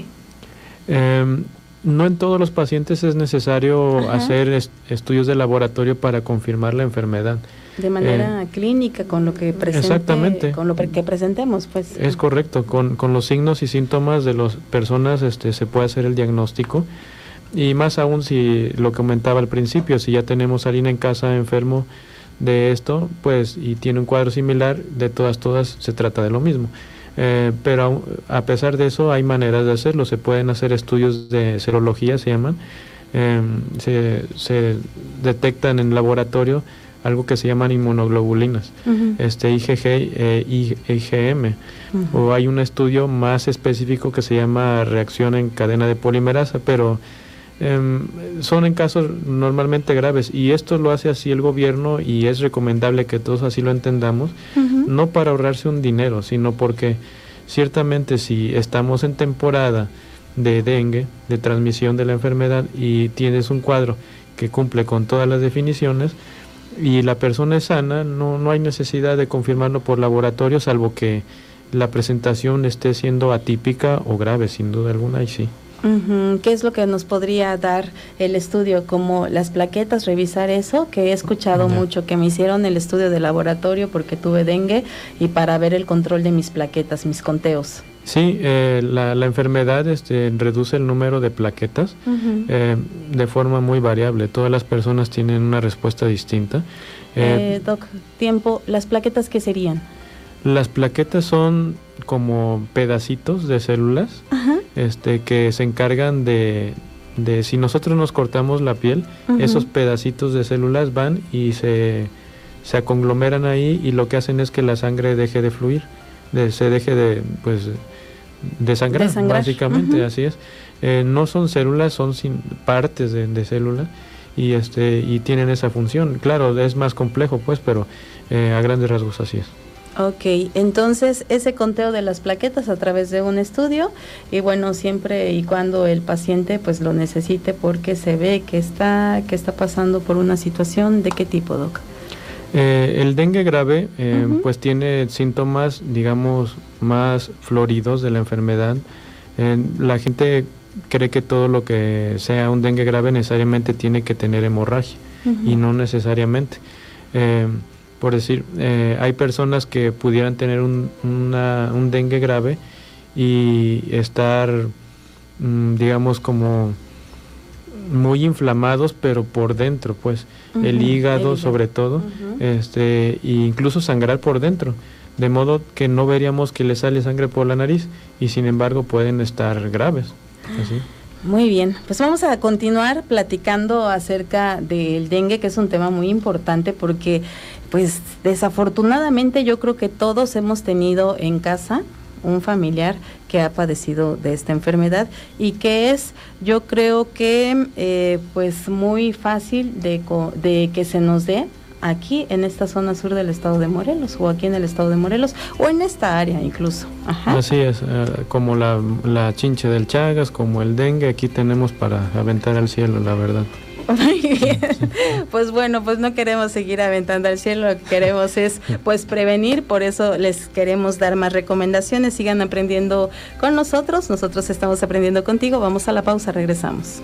No en todos los pacientes es necesario hacer estudios de laboratorio para confirmar la enfermedad. De manera clínica, con lo que exactamente, con lo que presentemos, pues. Es correcto, con los signos y síntomas de las personas se puede hacer el diagnóstico, y más aún si lo que comentaba al principio, si ya tenemos a alguien en casa enfermo de esto, pues, y tiene un cuadro similar, de todas se trata de lo mismo. Pero a pesar de eso hay maneras de hacerlo, se pueden hacer estudios de serología, se llaman, se detectan en laboratorio algo que se llaman inmunoglobulinas, IgG IgM, o hay un estudio más específico que se llama reacción en cadena de polimerasa, pero son en casos normalmente graves, y esto lo hace así el gobierno, y es recomendable que todos así lo entendamos, no para ahorrarse un dinero, sino porque ciertamente si estamos en temporada de dengue, de transmisión de la enfermedad, y tienes un cuadro que cumple con todas las definiciones y la persona es sana, no hay necesidad de confirmarlo por laboratorio, salvo que la presentación esté siendo atípica o grave, sin duda alguna, y sí. ¿Qué es lo que nos podría dar el estudio? Como las plaquetas, revisar eso, que he escuchado mucho, que me hicieron el estudio de laboratorio porque tuve dengue, y para ver el control de mis plaquetas, mis conteos. Sí, la enfermedad reduce el número de plaquetas de forma muy variable. Todas las personas tienen una respuesta distinta. Doc, ¿las plaquetas qué serían? Las plaquetas son como pedacitos de células que se encargan de si nosotros nos cortamos la piel, esos pedacitos de células van y se conglomeran ahí, y lo que hacen es que la sangre deje de fluir, se deje de sangrar, básicamente, así es. No son células, son partes de células, y tienen esa función. Claro, es más complejo, pues, pero a grandes rasgos así es. Ok, entonces ese conteo de las plaquetas a través de un estudio, y bueno, siempre y cuando el paciente pues lo necesite, porque se ve que está pasando por una situación. ¿De qué tipo, Doc? El dengue grave pues tiene síntomas, digamos, más floridos de la enfermedad. La gente cree que todo lo que sea un dengue grave necesariamente tiene que tener hemorragia, y no necesariamente. Por decir, hay personas que pudieran tener un dengue grave y estar, digamos, como muy inflamados, pero por dentro, pues, el hígado sobre todo, e incluso sangrar por dentro, de modo que no veríamos que le sale sangre por la nariz, y sin embargo pueden estar graves. Así. Muy bien, pues vamos a continuar platicando acerca del dengue, que es un tema muy importante, porque pues desafortunadamente yo creo que todos hemos tenido en casa un familiar que ha padecido de esta enfermedad, y que es, yo creo que pues muy fácil de que se nos dé aquí en esta zona sur del estado de Morelos, o aquí en el estado de Morelos, o en esta área incluso. Ajá. Así es, como la chinche del Chagas, como el dengue, aquí tenemos para aventar al cielo, la verdad. Muy bien, pues bueno, pues no queremos seguir aventando al cielo, lo que queremos es pues prevenir, por eso les queremos dar más recomendaciones, sigan aprendiendo con nosotros estamos aprendiendo contigo, vamos a la pausa, regresamos.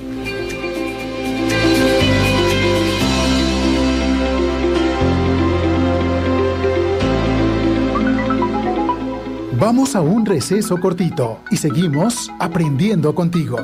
Vamos a un receso cortito y seguimos aprendiendo contigo.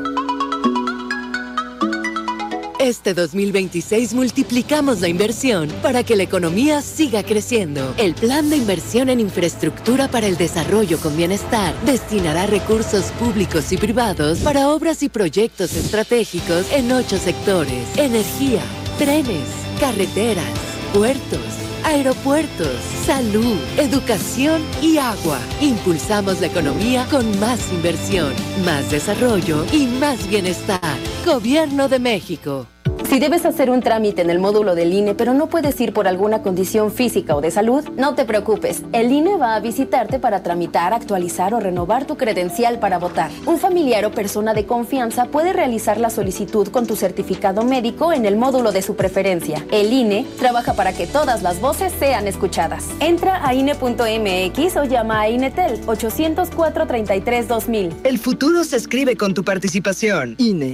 Este 2026 multiplicamos la inversión para que la economía siga creciendo. El Plan de Inversión en Infraestructura para el Desarrollo con Bienestar destinará recursos públicos y privados para obras y proyectos estratégicos en 8 sectores: energía, trenes, carreteras, puertos, aeropuertos, salud, educación y agua. Impulsamos la economía con más inversión, más desarrollo y más bienestar. Gobierno de México. Si debes hacer un trámite en el módulo del INE, pero no puedes ir por alguna condición física o de salud, no te preocupes. El INE va a visitarte para tramitar, actualizar o renovar tu credencial para votar. Un familiar o persona de confianza puede realizar la solicitud con tu certificado médico en el módulo de su preferencia. El INE trabaja para que todas las voces sean escuchadas. Entra a INE.mx o llama a INETEL 804-33-2000. El futuro se escribe con tu participación. INE.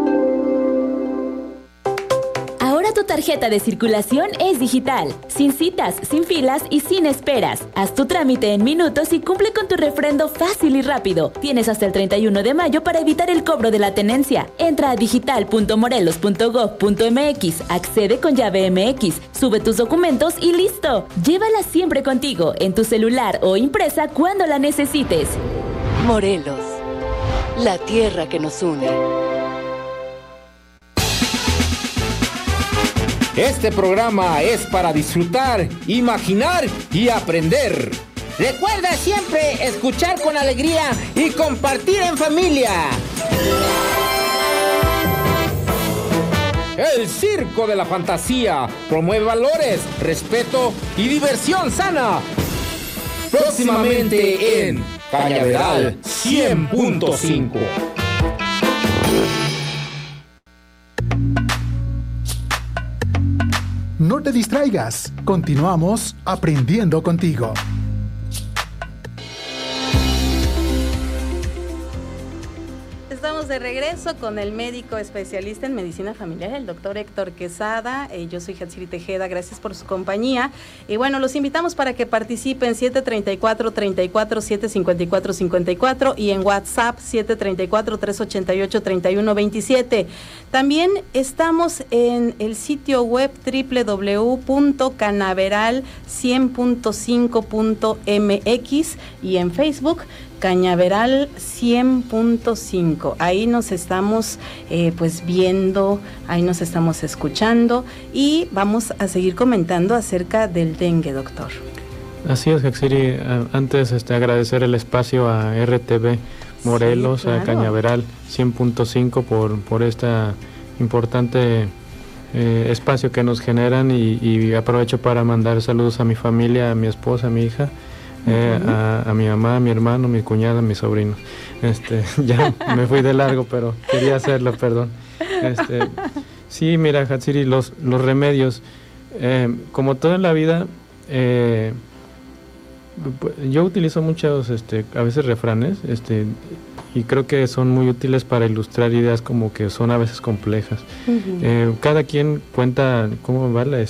Tu tarjeta de circulación es digital, sin citas, sin filas y sin esperas. Haz tu trámite en minutos y cumple con tu refrendo fácil y rápido. Tienes hasta el 31 de mayo para evitar el cobro de la tenencia. Entra a digital.morelos.gov.mx, accede con llave MX, sube tus documentos y listo. Llévala siempre contigo, en tu celular o impresa cuando la necesites. Morelos, la tierra que nos une. Este programa es para disfrutar, imaginar y aprender. Recuerda siempre escuchar con alegría y compartir en familia. El Circo de la Fantasía promueve valores, respeto y diversión sana. Próximamente en Cañaveral 100.5. No te distraigas, continuamos aprendiendo contigo. Estamos de regreso con el médico especialista en medicina familiar, el doctor Héctor Quesada. Yo soy Hatsiri Tejeda, gracias por su compañía. Y bueno, los invitamos para que participen 734-34-754-54 y en WhatsApp 734-388-3127. También estamos en el sitio web www.cañaveral100.5.mx y en Facebook Cañaveral 100.5. Ahí nos estamos pues viendo, ahí nos estamos escuchando y vamos a seguir comentando acerca del dengue, doctor. Así es, Hatsiri. Antes agradecer el espacio a RTV Morelos, sí, claro, a Cañaveral 100.5 por esta importante espacio que nos generan y aprovecho para mandar saludos a mi familia, a mi esposa, a mi hija, a mi mamá, a mi hermano, mi cuñada, a mis sobrinos. Ya me fui de largo, pero quería hacerlo, perdón. Sí, mira, Hatsiri, los remedios, como todo en la vida, yo utilizo muchos, a veces refranes, y creo que son muy útiles para ilustrar ideas como que son a veces complejas. Cada quien cuenta cómo va la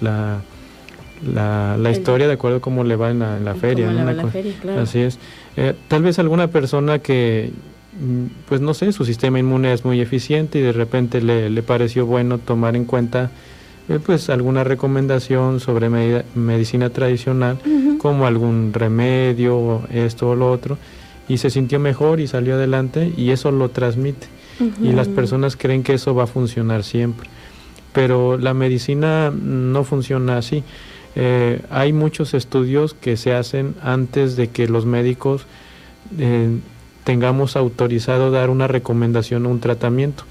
historia de acuerdo a cómo le va en la feria, ¿no? Claro. Así es. Tal vez alguna persona que, pues no sé, su sistema inmune es muy eficiente y de repente le pareció bueno tomar en cuenta pues alguna recomendación sobre medicina tradicional, como algún remedio, esto o lo otro, y se sintió mejor y salió adelante y eso lo transmite. Y las personas creen que eso va a funcionar siempre, pero la medicina no funciona así. Hay muchos estudios que se hacen antes de que los médicos tengamos autorizado dar una recomendación o un tratamiento.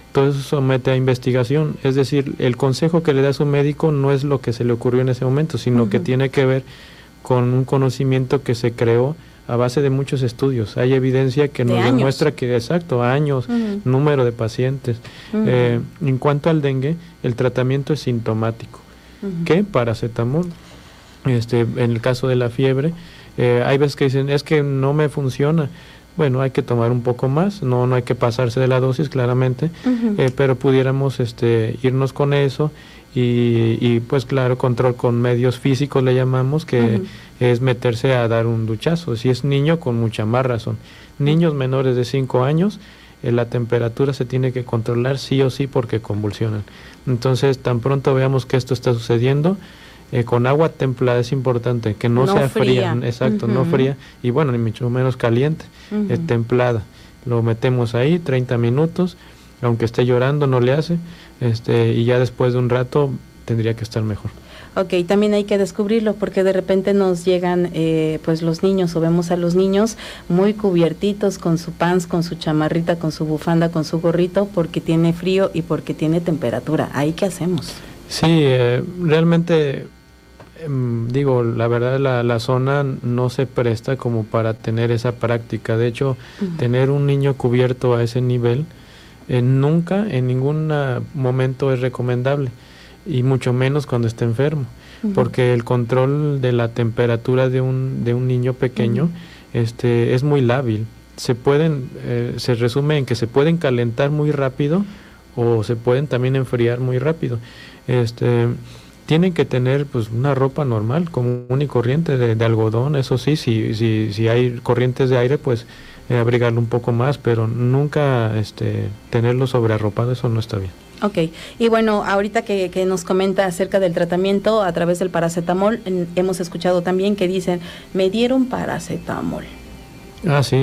todo eso se somete a investigación, es decir, el consejo que le da su médico no es lo que se le ocurrió en ese momento, sino que tiene que ver con un conocimiento que se creó a base de muchos estudios. Hay evidencia que nos demuestra que, exacto, años, número de pacientes. En cuanto al dengue, el tratamiento es sintomático. ¿Qué? Paracetamol. En el caso de la fiebre, hay veces que dicen, es que no me funciona. Bueno, hay que tomar un poco más, no hay que pasarse de la dosis, claramente, pero pudiéramos irnos con eso y pues claro, control con medios físicos le llamamos, que es meterse a dar un duchazo. Si es niño, con mucha más razón. Niños menores de 5 años, la temperatura se tiene que controlar sí o sí porque convulsionan. Entonces, tan pronto veamos que esto está sucediendo, con agua templada es importante, que no sea fría. Exacto, no fría, y bueno, ni mucho menos caliente, templada. Lo metemos ahí 30 minutos, aunque esté llorando no le hace, y ya después de un rato tendría que estar mejor. Ok, también hay que descubrirlo porque de repente nos llegan pues los niños, o vemos a los niños muy cubiertitos con su pants, con su chamarrita, con su bufanda, con su gorrito, porque tiene frío y porque tiene temperatura. ¿Ahí qué hacemos? Sí, realmente digo, la verdad la zona no se presta como para tener esa práctica. De hecho, tener un niño cubierto a ese nivel nunca, en ningún momento es recomendable, y mucho menos cuando esté enfermo, porque el control de la temperatura de un niño pequeño es muy lábil. Se resume en que se pueden calentar muy rápido o se pueden también enfriar muy rápido. Tienen que tener pues una ropa normal, común y corriente, de algodón. Eso sí, si hay corrientes de aire, pues abrigarlo un poco más, pero nunca tenerlo sobrearropado, eso no está bien. Ok, y bueno, ahorita que nos comenta acerca del tratamiento a través del paracetamol, hemos escuchado también que dicen, me dieron paracetamol. Ah, sí,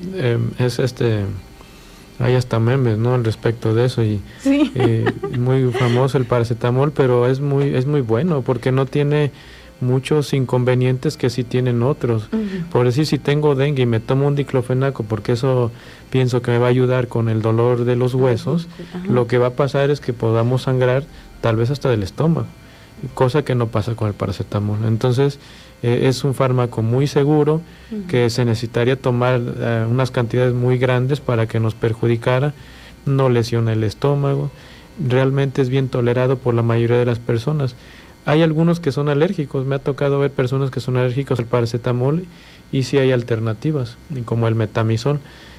hay hasta memes, ¿no?, al respecto de eso, y muy famoso el paracetamol, pero es muy bueno porque no tiene muchos inconvenientes que sí tienen otros. Por decir, si tengo dengue y me tomo un diclofenaco porque eso pienso que me va a ayudar con el dolor de los huesos, lo que va a pasar es que podamos sangrar tal vez hasta del estómago, cosa que no pasa con el paracetamol. Entonces es un fármaco muy seguro, que se necesitaría tomar unas cantidades muy grandes para que nos perjudicara, no lesiona el estómago, realmente es bien tolerado por la mayoría de las personas. Hay algunos que son alérgicos, me ha tocado ver personas que son alérgicos al paracetamol, y sí hay alternativas, como el metamizol.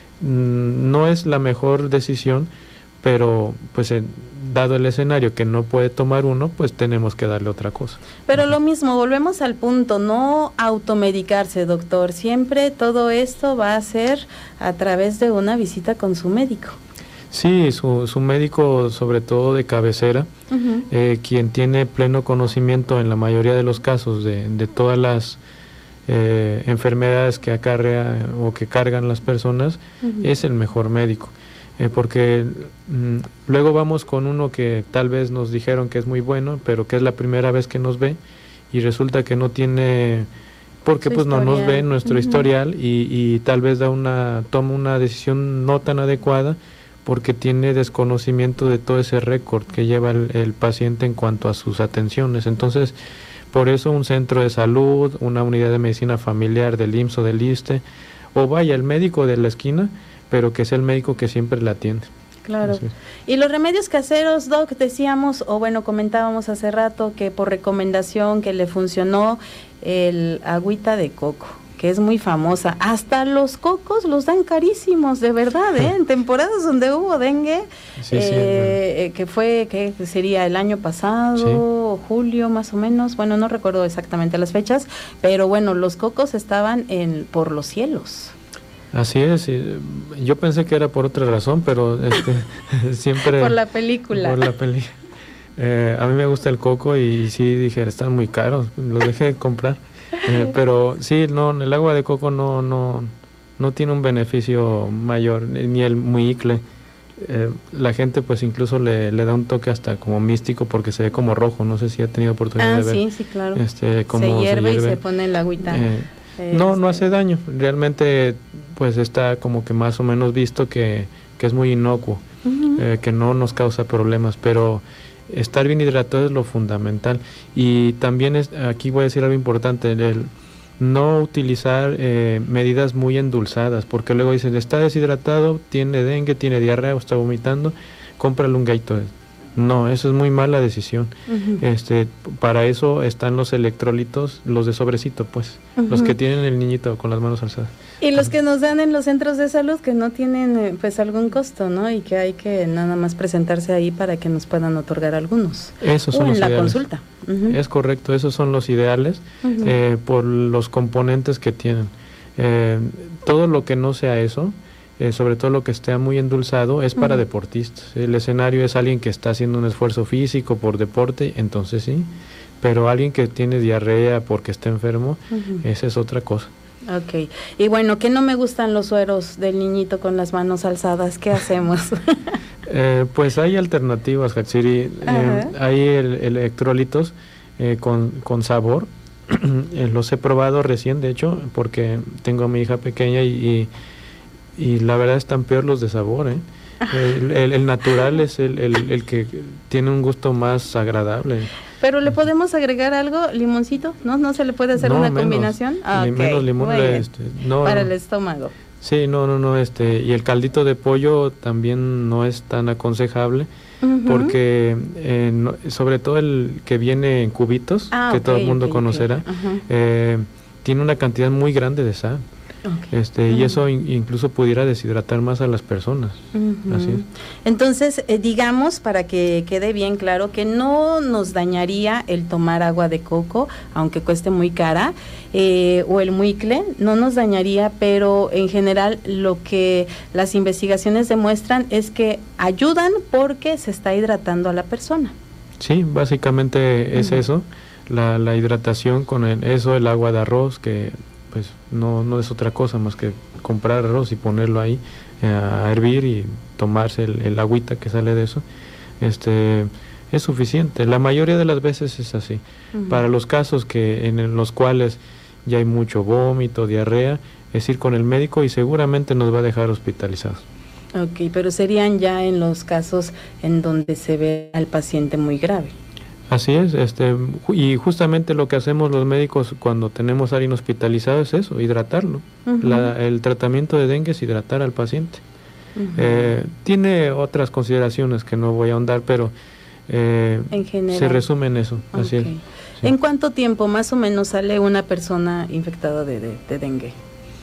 No es la mejor decisión, pero pues dado el escenario que no puede tomar uno, pues tenemos que darle otra cosa. Pero lo mismo, volvemos al punto, no automedicarse, doctor. Siempre todo esto va a ser a través de una visita con su médico. Sí, su médico, sobre todo de cabecera, quien tiene pleno conocimiento en la mayoría de los casos de todas las enfermedades que acarrea o que cargan las personas, es el mejor médico. Porque luego vamos con uno que tal vez nos dijeron que es muy bueno, pero que es la primera vez que nos ve, y resulta que no tiene, porque pues no nos ve nuestro historial, y tal vez toma una decisión no tan adecuada, porque tiene desconocimiento de todo ese récord que lleva el paciente en cuanto a sus atenciones. Entonces, por eso un centro de salud, una unidad de medicina familiar del IMSS o del ISSSTE, o vaya, el médico de la esquina, pero que es el médico que siempre la atiende. Claro. Y los remedios caseros, Doc, decíamos, o bueno, comentábamos hace rato que por recomendación que le funcionó el agüita de coco, que es muy famosa. Hasta los cocos los dan carísimos, de verdad, en temporadas donde hubo dengue, que sería el año pasado, julio más o menos, bueno, no recuerdo exactamente las fechas, pero bueno, los cocos estaban por los cielos. Así es, yo pensé que era por otra razón, pero siempre... por la película. Por la película. A mí me gusta el coco y sí dije, están muy caros, los dejé de comprar. Pero sí, no, el agua de coco no tiene un beneficio mayor, ni el muicle. La gente pues incluso le da un toque hasta como místico porque se ve como rojo, no sé si ha tenido oportunidad de ver. Sí, claro. Cómo se hierve y se pone en la agüita. No hace daño, realmente pues está como que más o menos visto que es muy inocuo. que no nos causa problemas, pero estar bien hidratado es lo fundamental. Y también aquí voy a decir algo importante, el no utilizar medidas muy endulzadas, porque luego dicen, está deshidratado, tiene dengue, tiene diarrea o está vomitando, cómprale un Gatorade. No, eso es muy mala decisión. Para eso están los electrolitos, los de sobrecito, pues, los que tienen el niñito con las manos alzadas. Y los que nos dan en los centros de salud, que no tienen pues algún costo, ¿no? Y que hay que nada más presentarse ahí para que nos puedan otorgar algunos. Esos son los en la ideales. consulta. Es correcto, esos son los ideales por los componentes que tienen. Todo lo que no sea eso, sobre todo lo que esté muy endulzado, es para deportistas. El escenario es alguien que está haciendo un esfuerzo físico por deporte, entonces sí, pero alguien que tiene diarrea porque está enfermo, esa es otra cosa. Ok, y bueno, que no me gustan los sueros del niñito con las manos alzadas, ¿qué hacemos? Pues hay alternativas, Hatsiri. Hay electrolitos con sabor. Los he probado recién, de hecho, porque tengo a mi hija pequeña y la verdad están peor los de sabor, ¿eh? El natural es el que tiene un gusto más agradable. ¿Pero le podemos agregar algo? ¿Limoncito? ¿No se le puede hacer una combinación? Menos limón, para el estómago. Sí, no, y el caldito de pollo también no es tan aconsejable, porque sobre todo el que viene en cubitos, que todo el mundo conocerá, tiene una cantidad muy grande de sal. Y eso incluso pudiera deshidratar más a las personas. Así es. Entonces, digamos, para que quede bien claro, que no nos dañaría el tomar agua de coco, aunque cueste muy cara, o el muicle, no nos dañaría, pero en general lo que las investigaciones demuestran es que ayudan porque se está hidratando a la persona. Sí, básicamente es eso, la hidratación con el agua de arroz, que pues no es otra cosa más que comprar arroz y ponerlo ahí a hervir y tomarse el agüita que sale de eso, es suficiente. La mayoría de las veces es así. Para los casos en los cuales ya hay mucho vómito, diarrea, es ir con el médico y seguramente nos va a dejar hospitalizados. Ok, pero serían ya en los casos en donde se ve al paciente muy grave. Así es, y justamente lo que hacemos los médicos cuando tenemos a alguien hospitalizado es eso, hidratarlo. El tratamiento de dengue es hidratar al paciente. Tiene otras consideraciones que no voy a ahondar, pero en general se resume en eso. Así es. Sí. ¿En cuánto tiempo más o menos sale una persona infectada de dengue?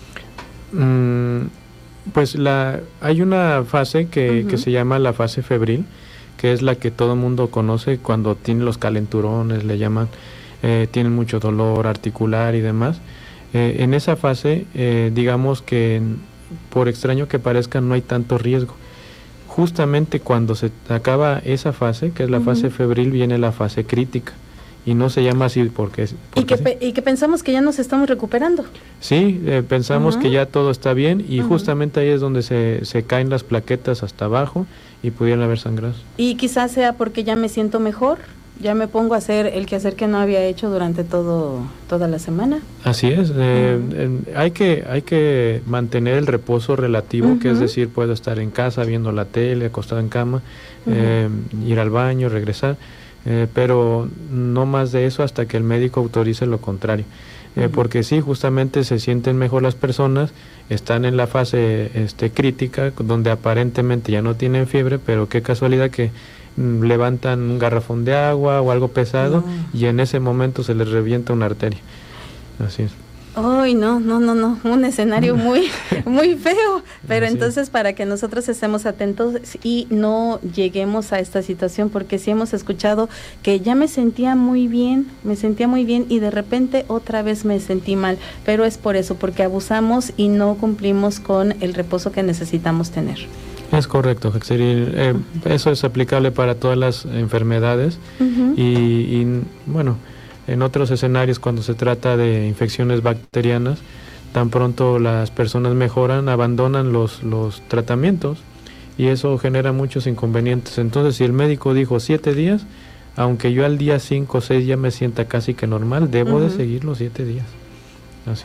Pues hay una fase que se llama la fase febril, que es la que todo el mundo conoce cuando tiene los calenturones, le llaman, tienen mucho dolor articular y demás. En esa fase, digamos que por extraño que parezca, no hay tanto riesgo. Justamente cuando se acaba esa fase, que es la fase febril, viene la fase crítica. Y no se llama así porque y que pensamos que ya nos estamos recuperando. Sí, pensamos que ya todo está bien y justamente ahí es donde se caen las plaquetas hasta abajo y pudieran haber sangrados. Y quizás sea porque ya me siento mejor, ya me pongo a hacer el quehacer que no había hecho durante toda la semana. Así es, hay que mantener el reposo relativo, que es decir, puedo estar en casa viendo la tele, acostado en cama, ir al baño, regresar. Pero no más de eso hasta que el médico autorice lo contrario, porque sí, justamente se sienten mejor las personas, están en la fase crítica, donde aparentemente ya no tienen fiebre, pero qué casualidad que levantan un garrafón de agua o algo pesado y en ese momento se les revienta una arteria. Así es. Ay, no, un escenario muy feo, pero entonces para que nosotros estemos atentos y no lleguemos a esta situación, porque sí hemos escuchado que ya me sentía muy bien y de repente otra vez me sentí mal, pero es por eso, porque abusamos y no cumplimos con el reposo que necesitamos tener. Es correcto, eso es aplicable para todas las enfermedades y bueno, en otros escenarios, cuando se trata de infecciones bacterianas, tan pronto las personas mejoran, abandonan los tratamientos y eso genera muchos inconvenientes. Entonces, si el médico dijo 7 días, aunque yo al día 5 o 6 ya me sienta casi que normal, debo de seguir los 7 días. Así es.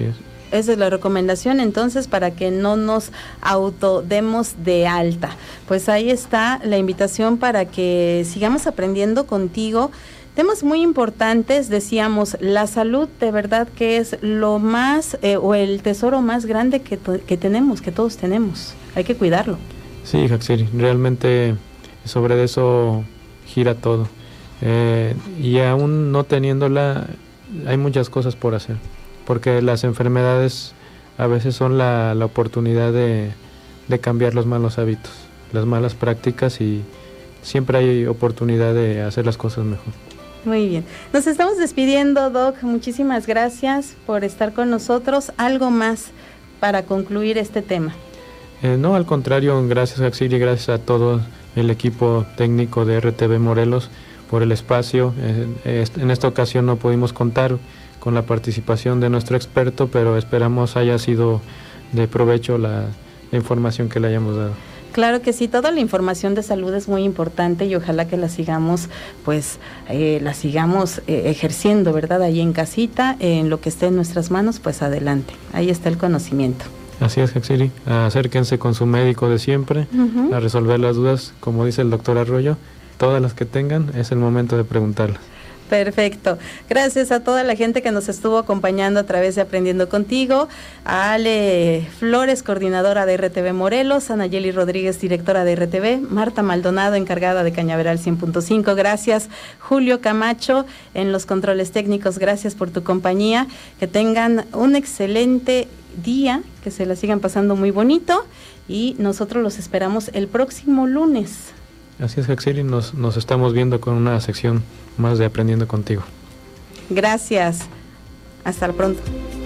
Esa es la recomendación entonces para que no nos autodemos de alta. Pues ahí está la invitación para que sigamos aprendiendo contigo. Temas muy importantes, decíamos, la salud de verdad que es lo más o el tesoro más grande que tenemos, que todos tenemos. Hay que cuidarlo. Sí, Haxiri, realmente sobre eso gira todo. Y aún no teniéndola, hay muchas cosas por hacer, porque las enfermedades a veces son la oportunidad de cambiar los malos hábitos, las malas prácticas, y siempre hay oportunidad de hacer las cosas mejor. Muy bien. Nos estamos despidiendo, Doc. Muchísimas gracias por estar con nosotros. ¿Algo más para concluir este tema? No, al contrario, gracias Haxiri, gracias a todo el equipo técnico de RTV Morelos por el espacio. En esta ocasión no pudimos contar con la participación de nuestro experto, pero esperamos haya sido de provecho la información que le hayamos dado. Claro que sí, toda la información de salud es muy importante y ojalá que la sigamos, ejerciendo, ¿verdad? Ahí en casita, en lo que esté en nuestras manos, pues adelante. Ahí está el conocimiento. Así es, Haxiri. Acérquense con su médico de siempre a resolver las dudas, como dice el doctor Arroyo. Todas las que tengan, es el momento de preguntarlas. Perfecto. Gracias a toda la gente que nos estuvo acompañando a través de Aprendiendo Contigo, a Ale Flores, coordinadora de RTV Morelos, a Nayeli Rodríguez, directora de RTV, Marta Maldonado, encargada de Cañaveral 100.5, gracias, Julio Camacho en los controles técnicos, gracias por tu compañía, que tengan un excelente día, que se la sigan pasando muy bonito y nosotros los esperamos el próximo lunes. Así es, Haxiri, nos estamos viendo con una sección más de Aprendiendo Contigo. Gracias. Hasta pronto.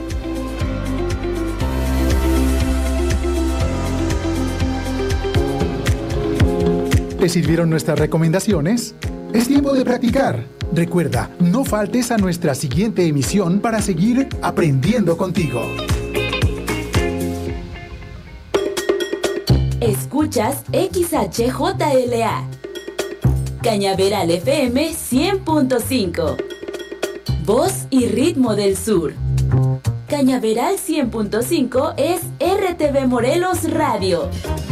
¿Te sirvieron nuestras recomendaciones? Es tiempo de practicar. Recuerda, no faltes a nuestra siguiente emisión para seguir aprendiendo contigo. Escuchas XHJLA, Cañaveral FM 100.5, Voz y ritmo del sur. Cañaveral 100.5 es RTV Morelos Radio.